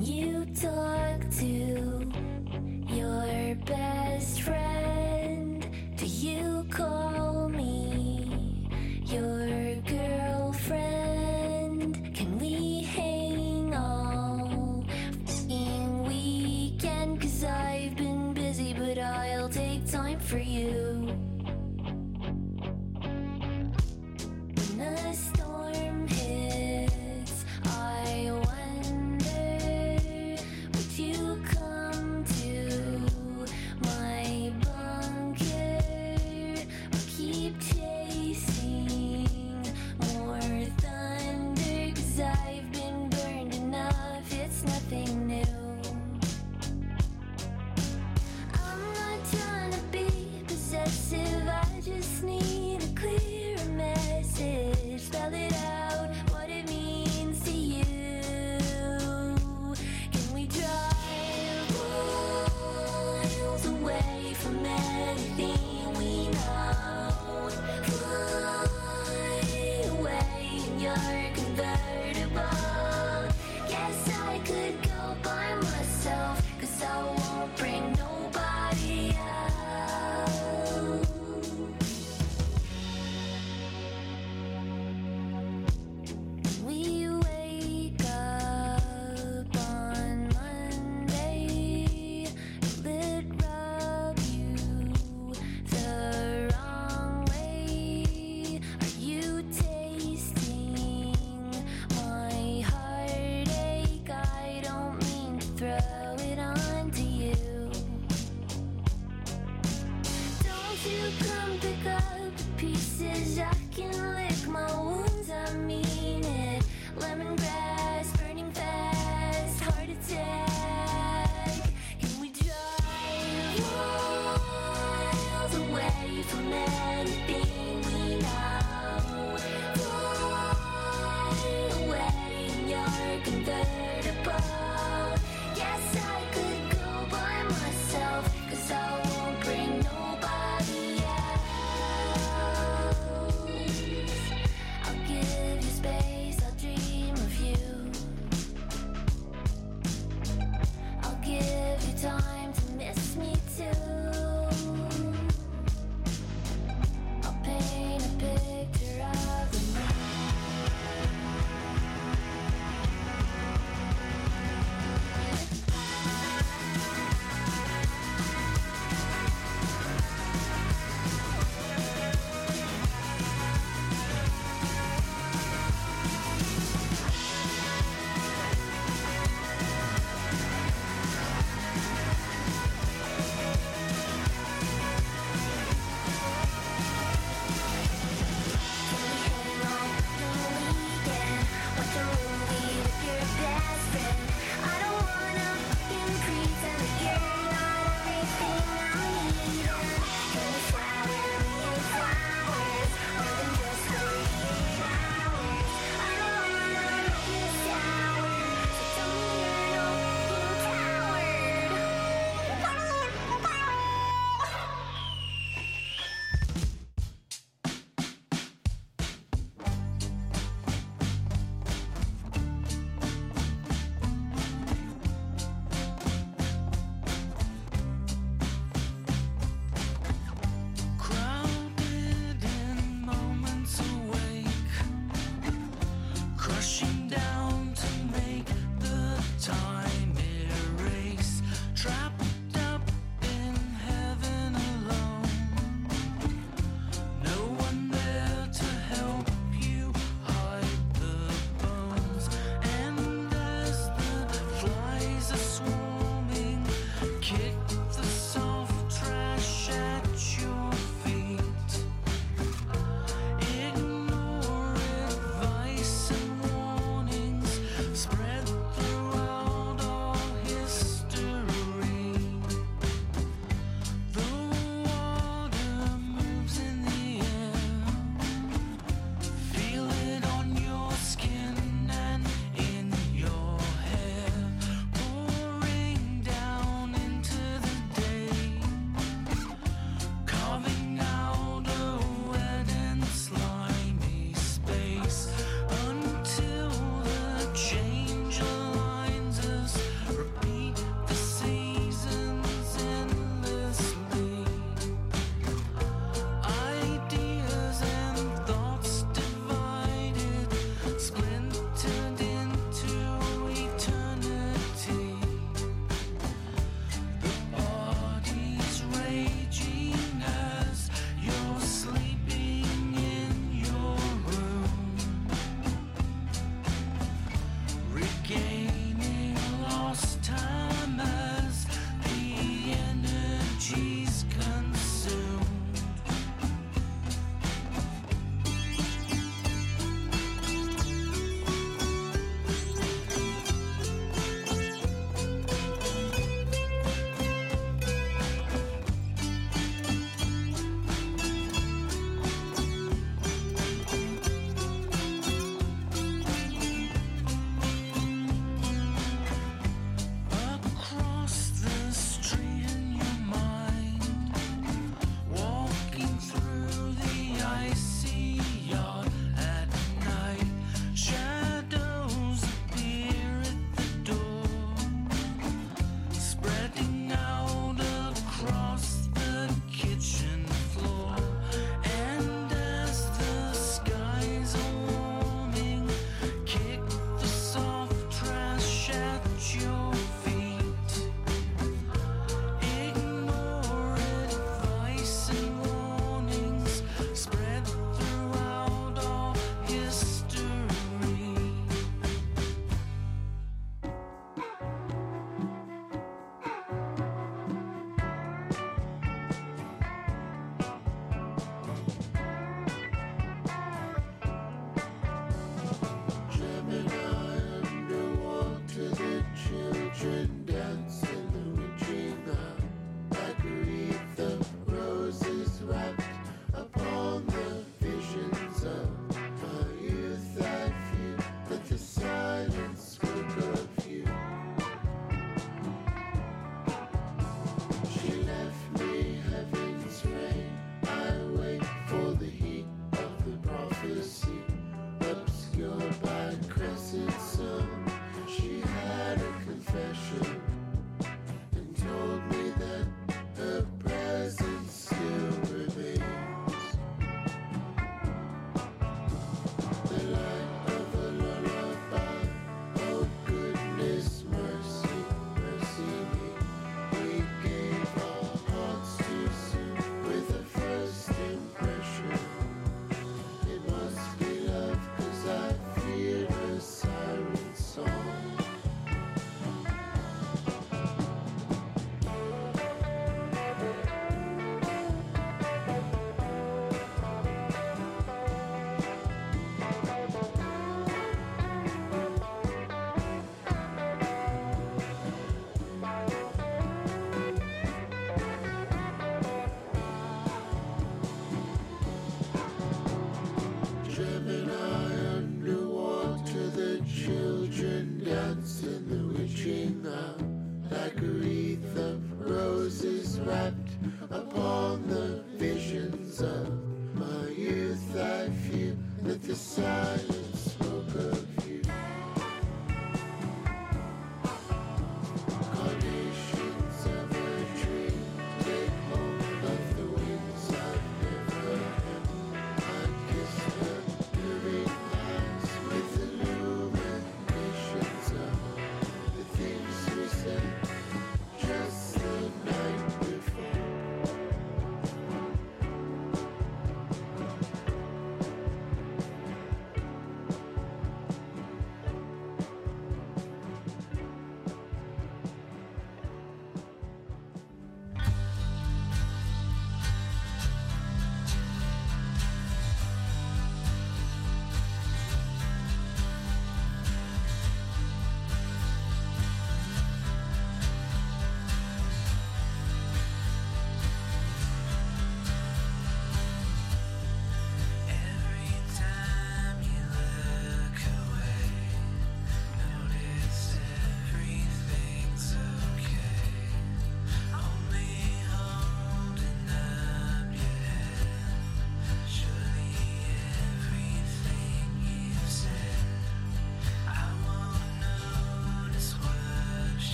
you talk to your best friend? Do you call me your girlfriend? Can we hang all fucking weekend? 'Cause I've been busy, but I'll take time for you. When the storm hits, I wonder would you come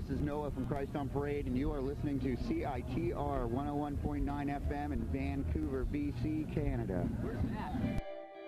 This is Noah from Christ on Parade, and you are listening to CITR 101.9 FM in Vancouver, BC, Canada. Where's that?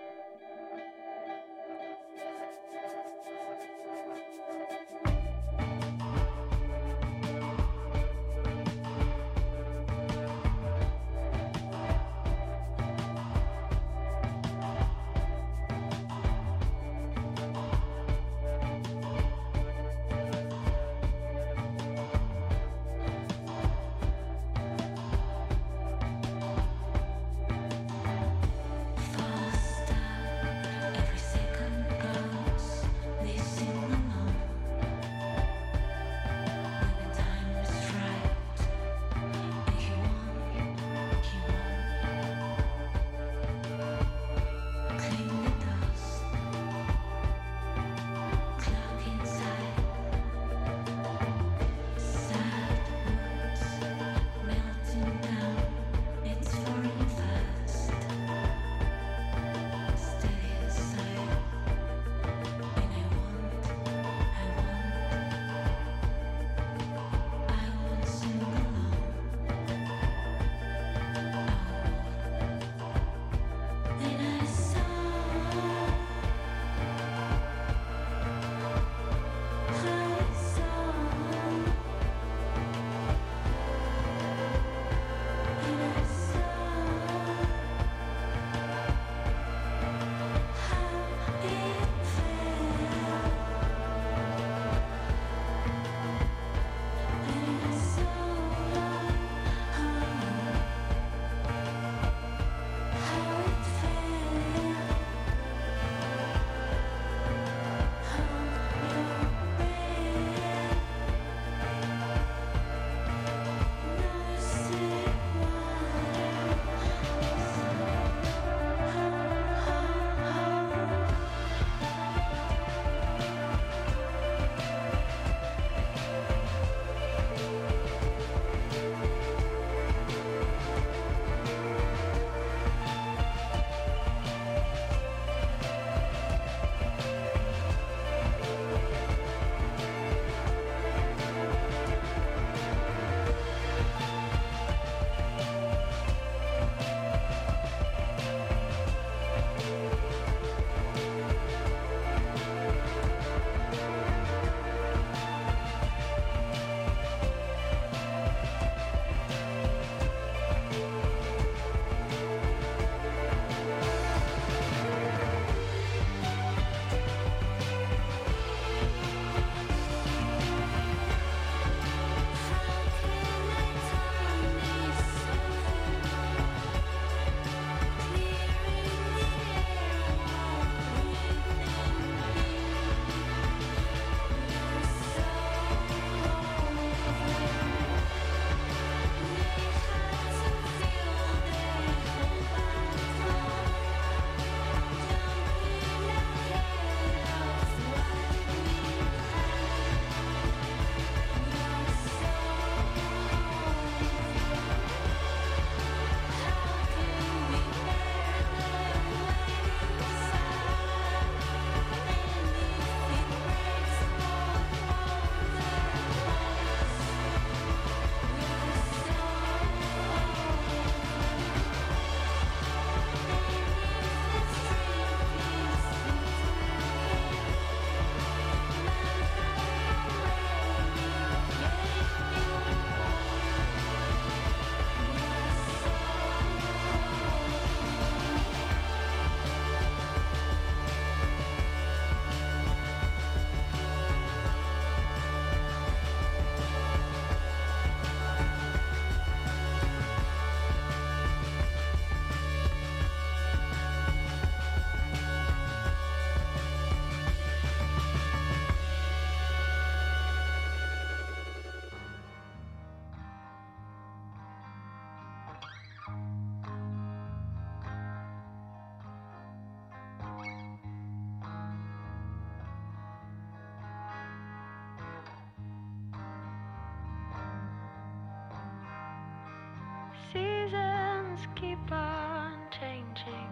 Seasons keep on changing.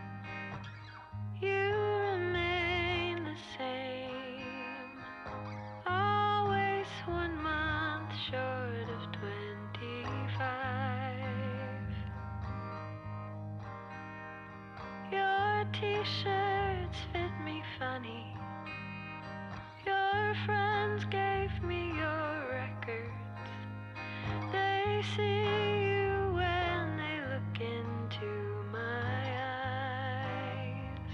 You remain the same. Always one mind. short of 25. Your t-shirts fit me funny. Your friends gave me your records. They see you when they look into my eyes.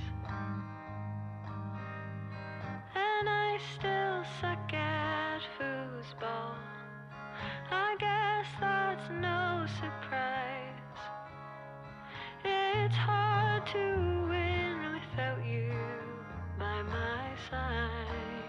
And I still suck at foosball. I guess that's no surprise. It's hard to win without you by my side.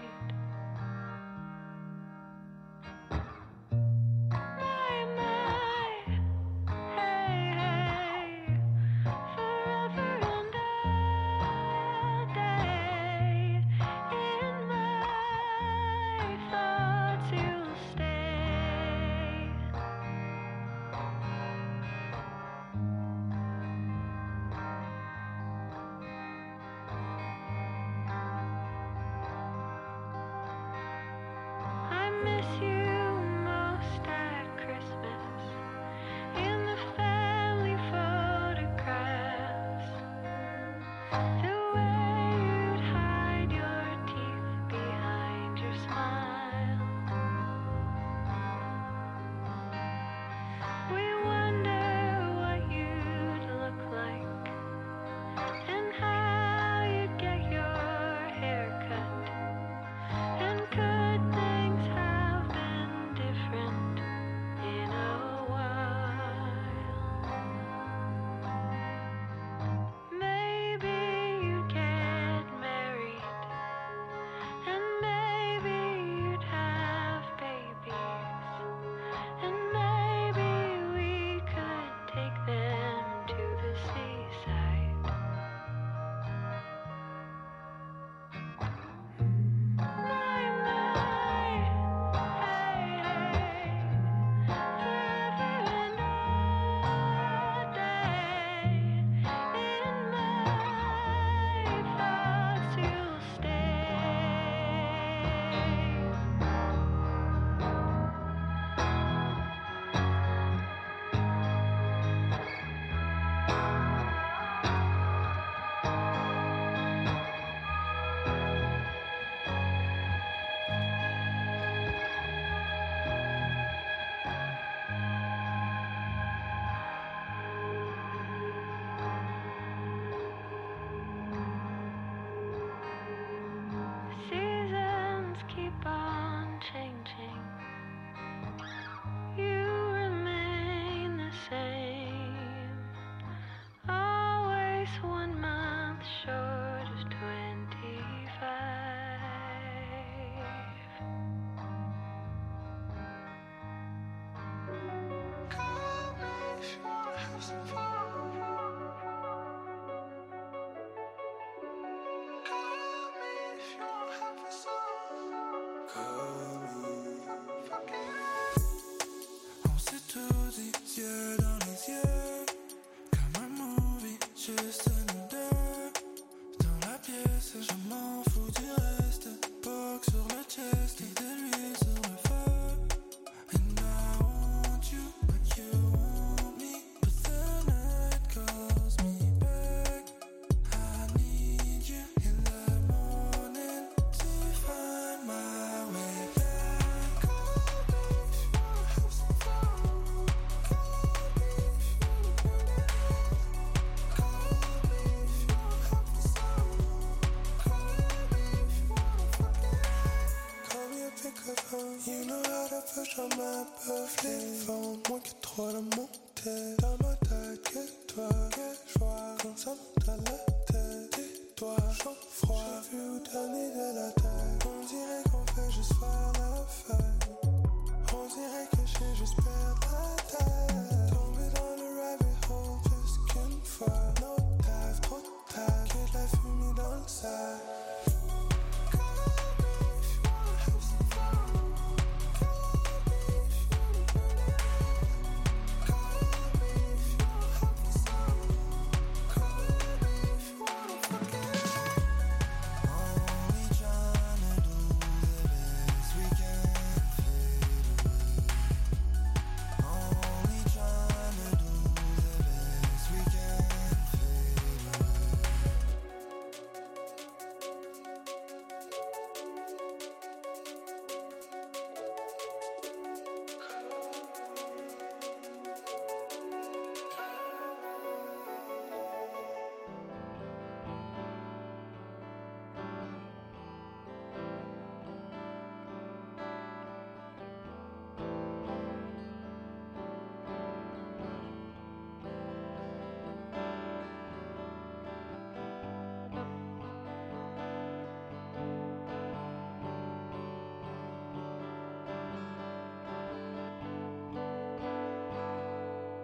You know how to push on my buffet. Faut moins que trop la montée. Dans ma tête, que toi, que joie. Quand ça monte à la tête, tais-toi, chaud froid. J'ai vu où donner de la tête. On dirait qu'on fait juste faire la fête. On dirait que j'ai juste perdu la tête. Tombé dans le rabbit hole plus qu'une fois. No taf, trop taf, que de la fumée dans le sac.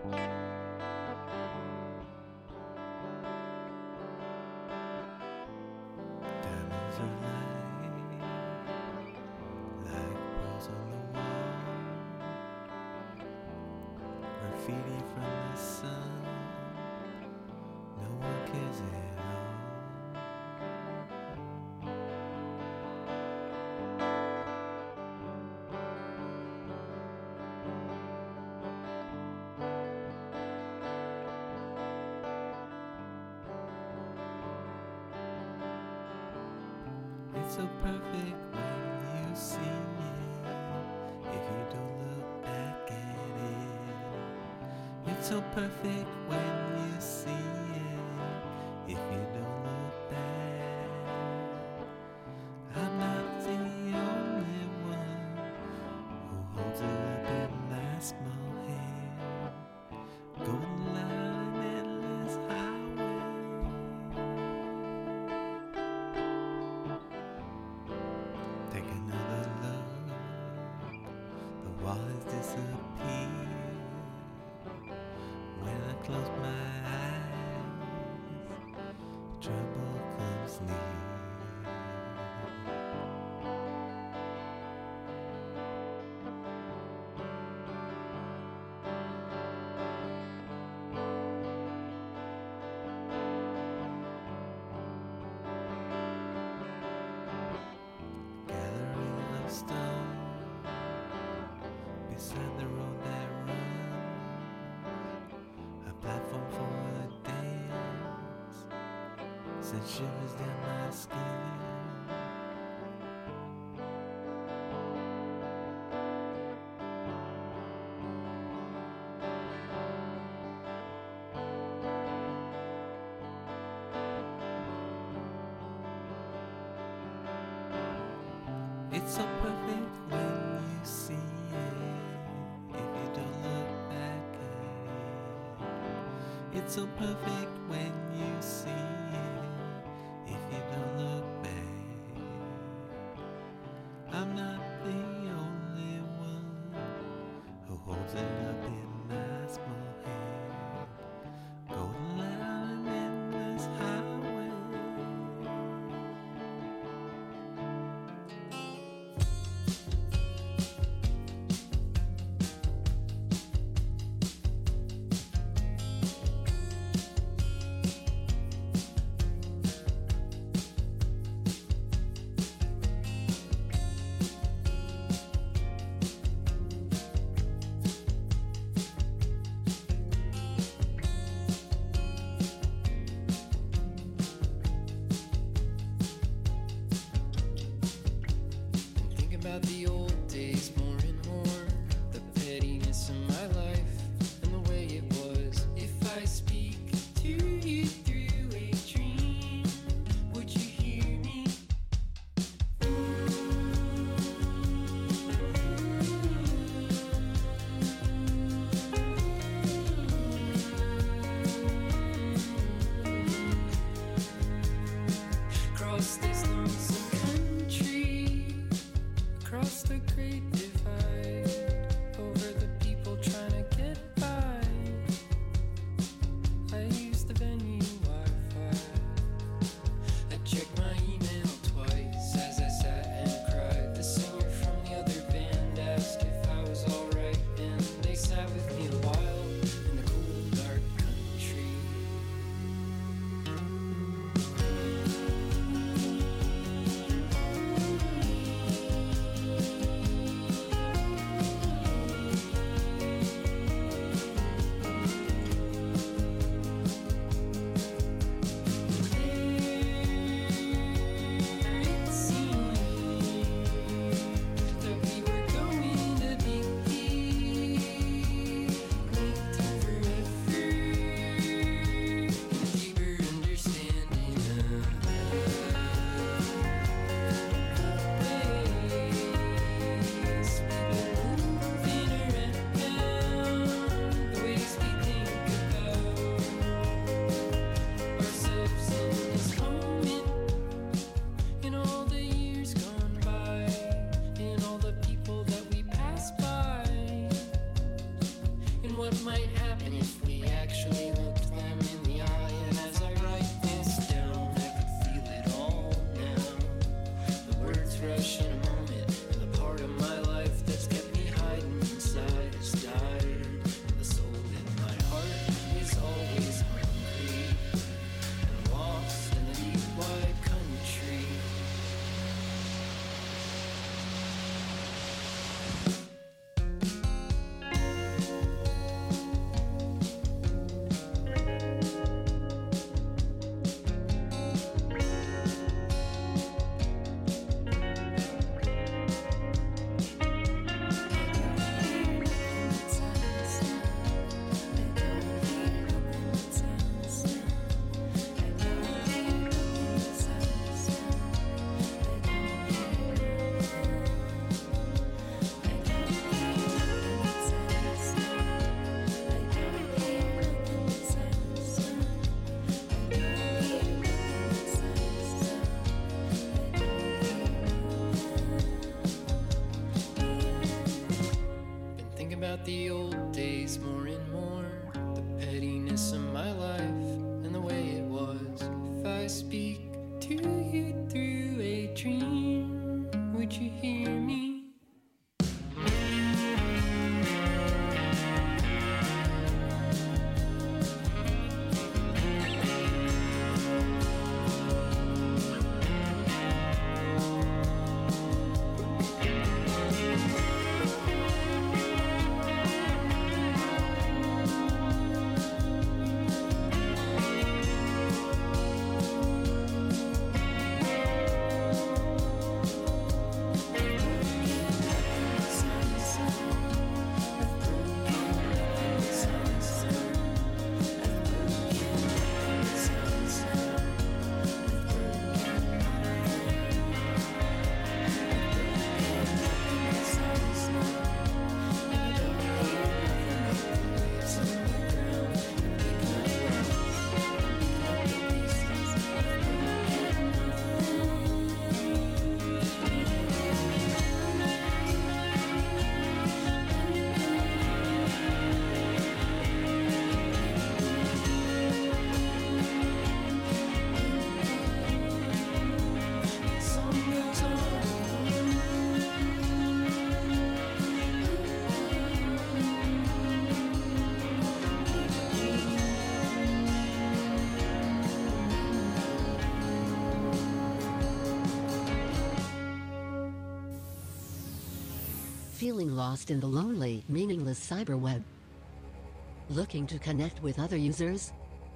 Diamonds of light, like pearls on the wall, graffiti from the sun, no one cares at all. It's so perfect when you see it, if you don't look back at it. It's so perfect when you see it, if you don't look back. I'm not the only one who holds it up in my small hand, going down an endless highway. Take another look, the wall has disappeared. When I close my eyes, trouble comes near. Gathering of stone beside the road that runs, a platform for a dance, sent shivers down my skin. It's so perfect when you see it, if you don't look back at it. It's so perfect when you see it, if you don't look back. I'm not the only one who holds it up in my small hand, going down an endless highway. Imagine what might happen if we actually looked them in the eye. And as I write this down, I could feel it all now. The words rush in a moment, and the part of my life that's kept me hiding inside has died. The soul in my heart is always hungry and lost in the deep wide country. The old days more and more, the pettiness of my life and the way it was. If I speak to you through a dream, would you hear me? Feeling lost in the lonely, meaningless cyberweb? Looking to connect with other users?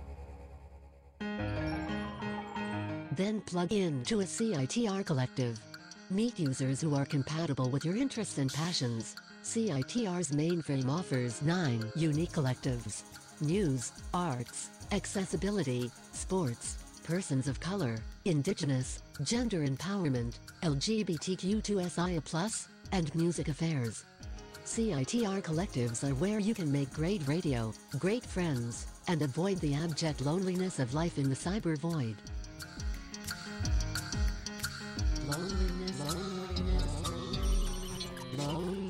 Then plug in to a CITR collective. Meet users who are compatible with your interests and passions. CITR's mainframe offers 9 unique collectives: news, arts, accessibility, sports, persons of color, indigenous, gender empowerment, LGBTQ2SIA+, and music affairs. CITR collectives are where you can make great radio, great friends, and avoid the abject loneliness of life in the cyber void. Loneliness, loneliness, loneliness.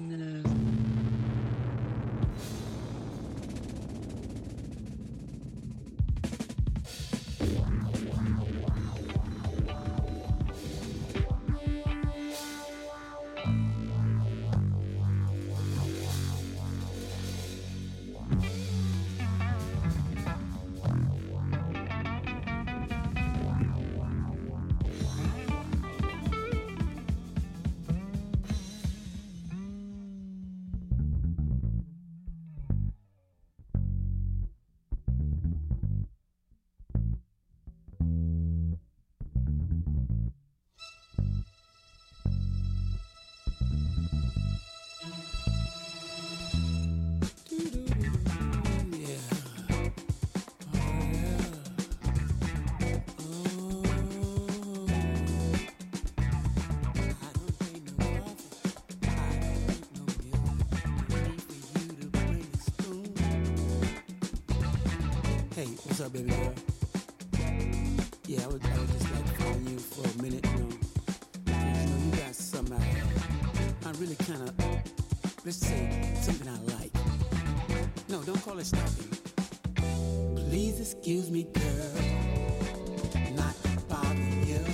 Hey, what's up, baby girl? Yeah, I would just like to call you for a minute, you know. You got something I really kind of, let's say, something I like. No, don't call it stalking. Please excuse me, girl. Not bothering you.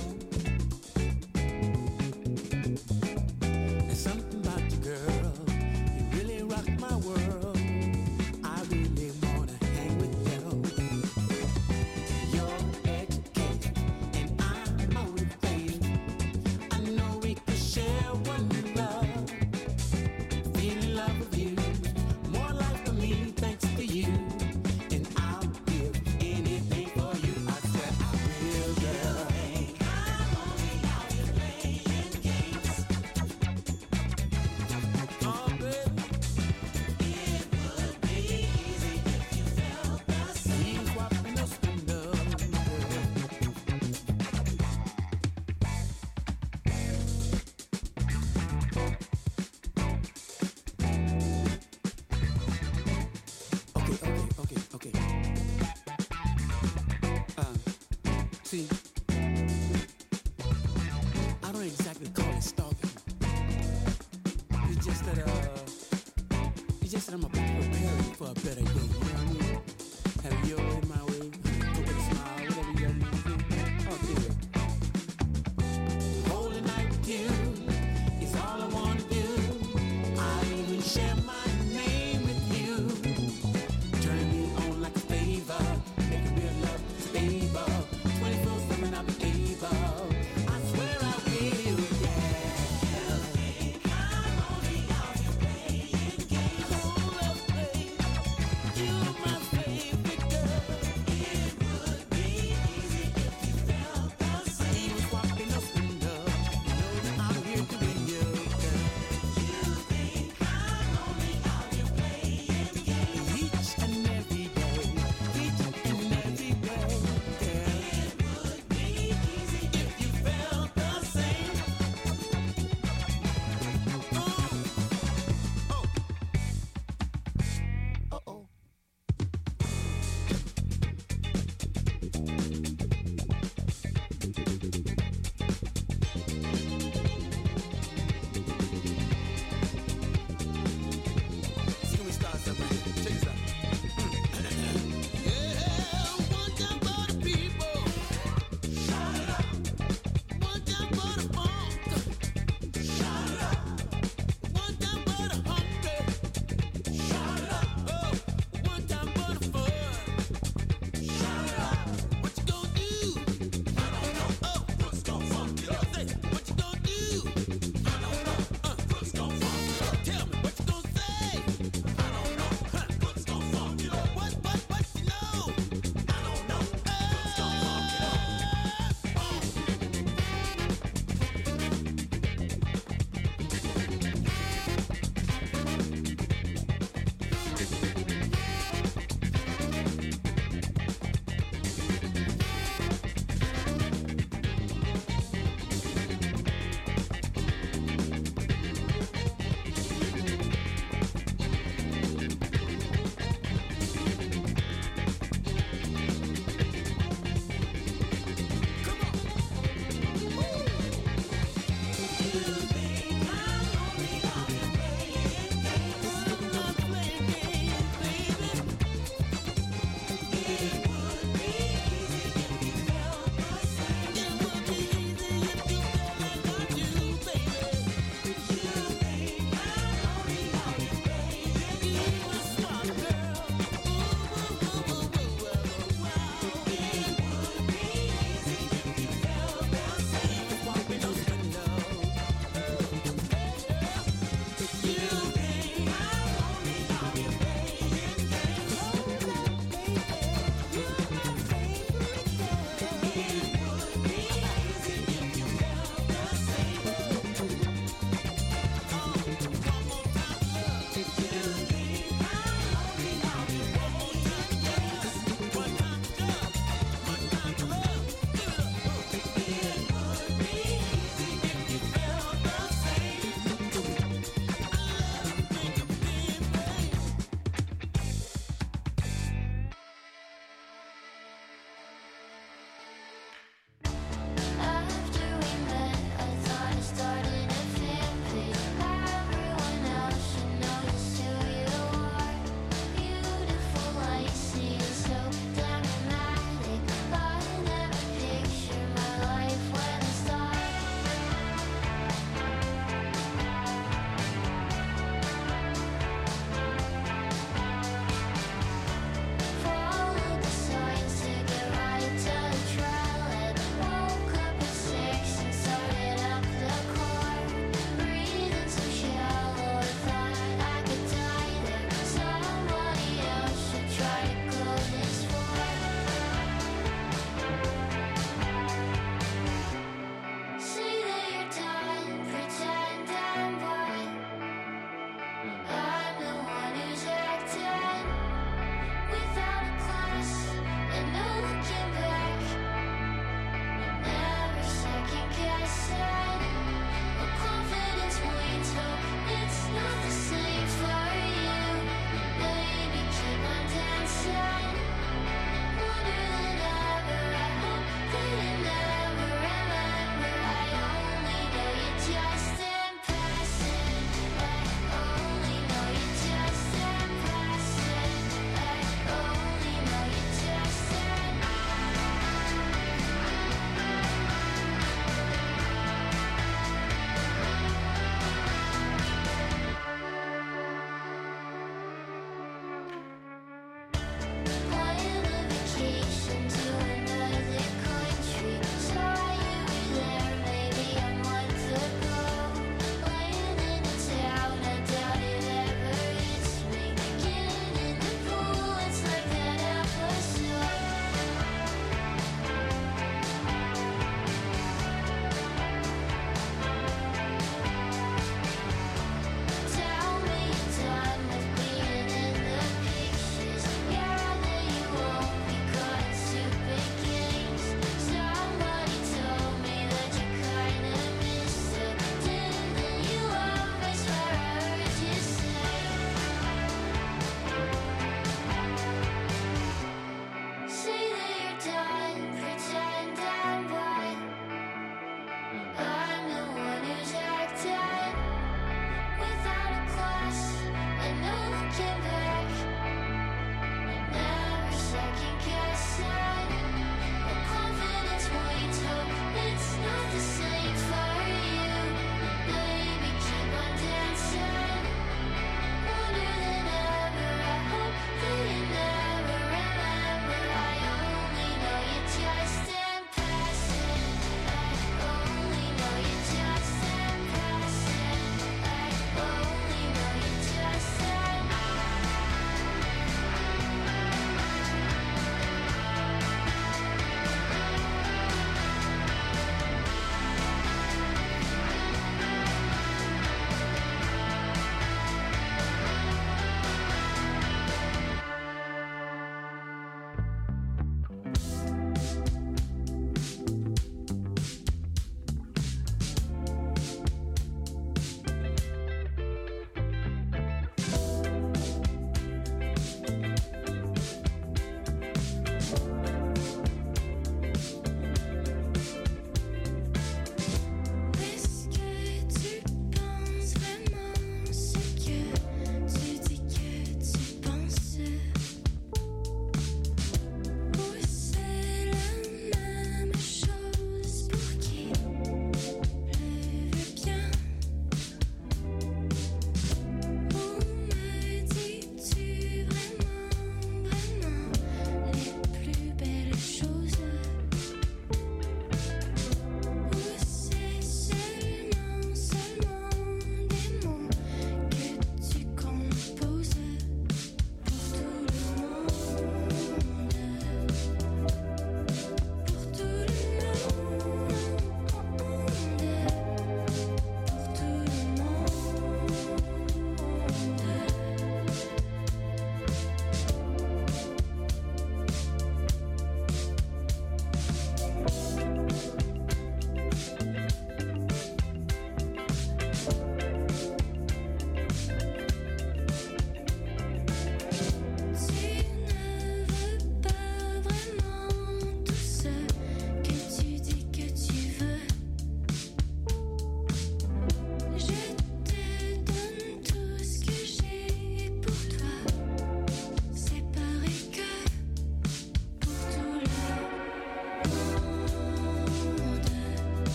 There's something about you, girl. You really rock my world. I really wanna hang with you. You're educated and I'm motivated. I know we could share one love. Feel in love with you. More life for me thanks to you. And I'll give anything for you. I swear I will, girl. I'm only out here playing games. Oh, baby. It would be easy if you felt the same. Swapping us windows, Okay. See, I don't exactly call it stalking. It's just that I'm preparing for a better day. You know what I mean? Have your way, my way. Go with a smile, whatever you need to do. Okay. Holy night with you is all I wanna do. I'll even share my name with you. Turn me on like a favor. Make it real love stable. 24/7 I'll be able. I swear I will, yeah. I'm only out here playing games. Hold up, babe. You're my favorite girl. It would be easy if you felt the same. Even swapping us windows. You know that I'm here to win you, girl. You think I'm only out here playing games. Each and every day. Each and every way, girl. It would be easy if you felt the same. Uh-oh. See, when we start something right here. Check this out. Yeah, one time for the people. Shut it up. One time for the funk. Shut it up. One time for the hungry. Shut it up. Oh, one time for the fun. Shut it up. What you gonna do? I don't know. Oh, what's gonna funk it up? Say, what you gonna do? I don't know. What's gonna funk it up? Tell me what you gonna say. I don't know. What's gonna funk it up? What you know? I don't know. What's gonna funk it up? Come on.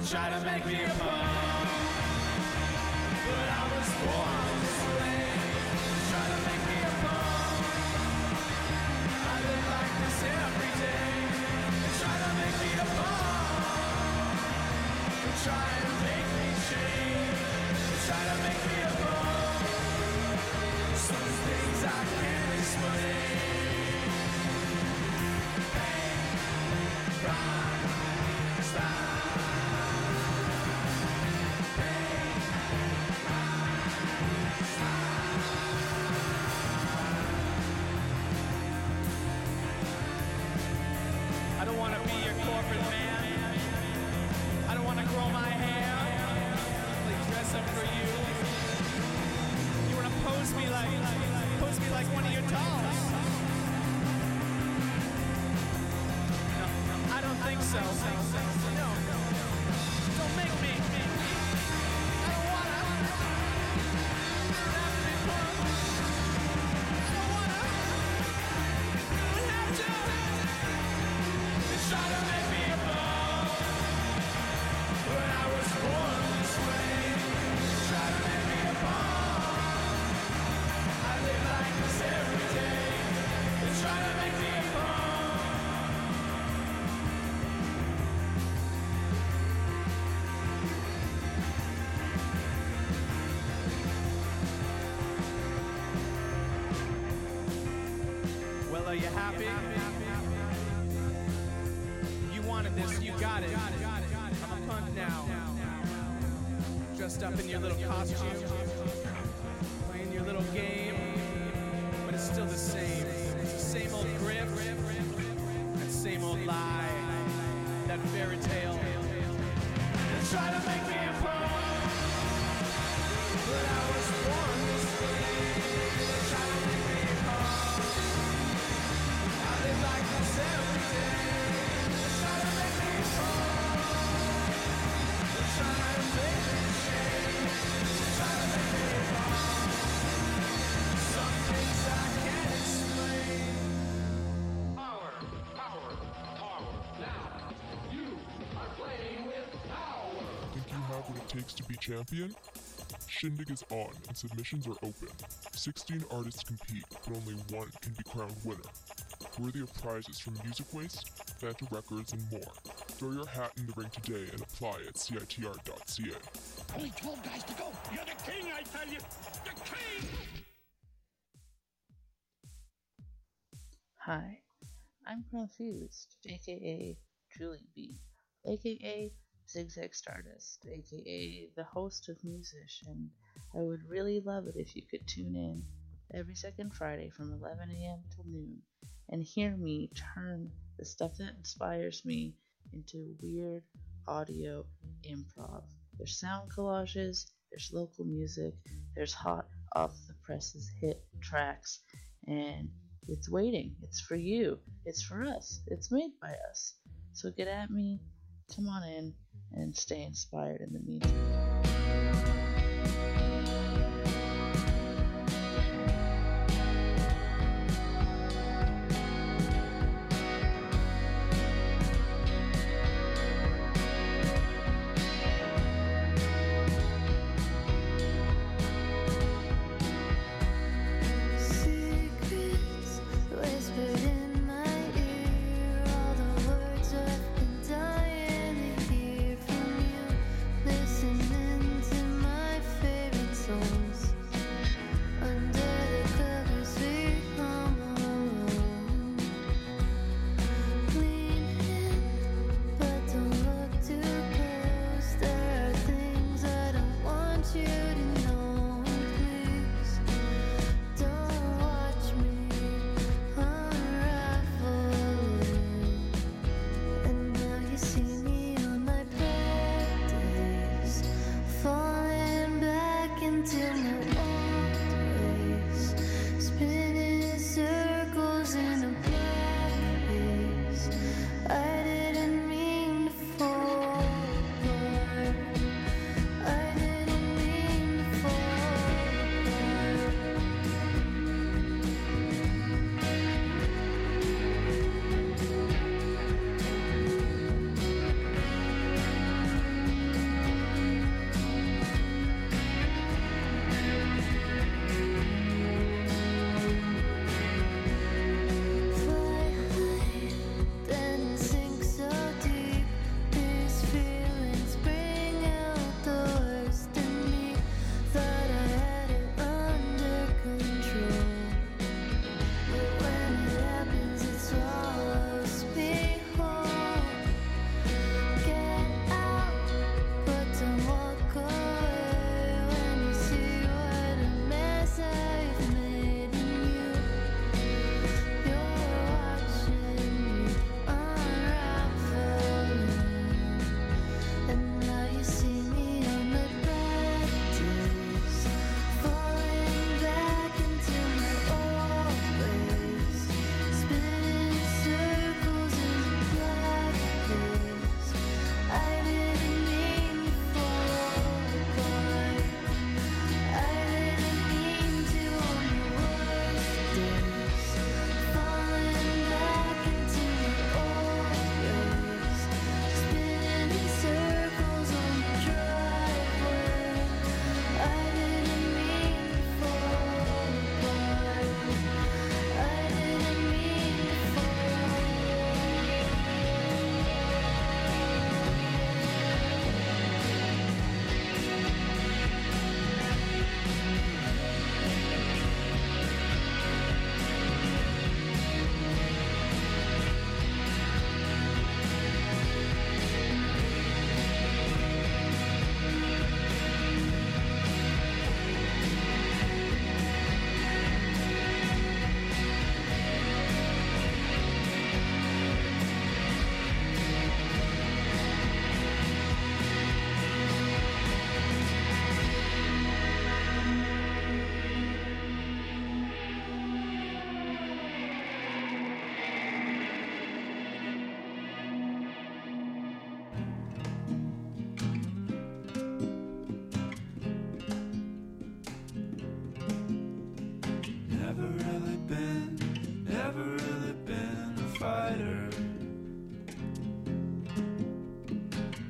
try to make me a punk, but I was born this way. Try to make me a punk, I live like this every day. Try to make me a punk, try to make me change. Try to make me a punk, some things I can't explain. Pain, rock, stop. I don't want to be your corporate man. I don't want to grow my hair, like dress up for you. You want to pose me like one of your dolls. No, I don't think so. No, don't make me. I don't wanna. You don't have to be punk. I don't wanna. You don't have to. Try to make me a ball, but I was born this way. Try to make me a ball, I live like this every day. They try to make me a ball. Well, are you happy? Wanted this, you got it. I'm a punk now. Dressed up in your little costume, playing your little game, but it's still the same. It's the same old grift, that same old lie, that fairy tale. They try to make me a punk, but I was born this way. They try to make me a punk, I live like this every day. What it takes to be champion? Shindig is on and submissions are open. 16 artists compete, but only one can be crowned winner. Worthy of prizes from Music Waste, Fanta Records, and more. Throw your hat in the ring today and apply at CITR.ca. Only 12 guys to go. You're the king, I tell you. The king! Hi, I'm Confused, aka Julie B, aka Zigzag Stardust, aka the host of Musish, and I would really love it if you could tune in every second Friday from 11 a.m. till noon and hear me turn the stuff that inspires me into weird audio improv. There's sound collages, there's local music, there's hot off the presses hit tracks, and it's waiting. It's for you. It's for us. It's made by us. So get at me, come on in, and stay inspired in the meantime. Listening to my favorite song.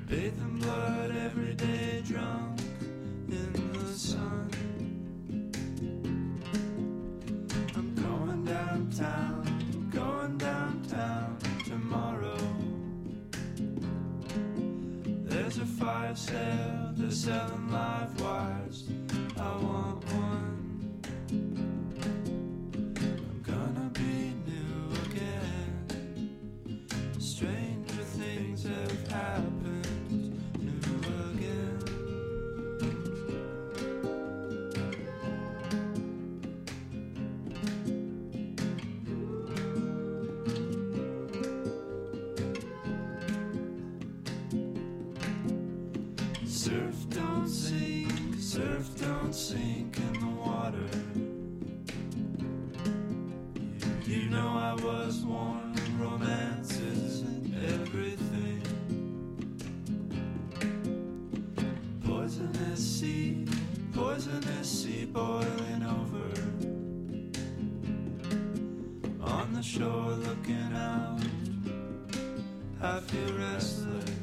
bathed in blood every day, drunk in the sun. I'm going downtown tomorrow. There's a fire sale, they're selling live wires. I want one. I'm gonna be new again. Stranger things have happened. New again. Surf don't sink in the water. You know I was warned, romances and everything. Poisonous sea boiling over. On the shore looking out, I feel restless.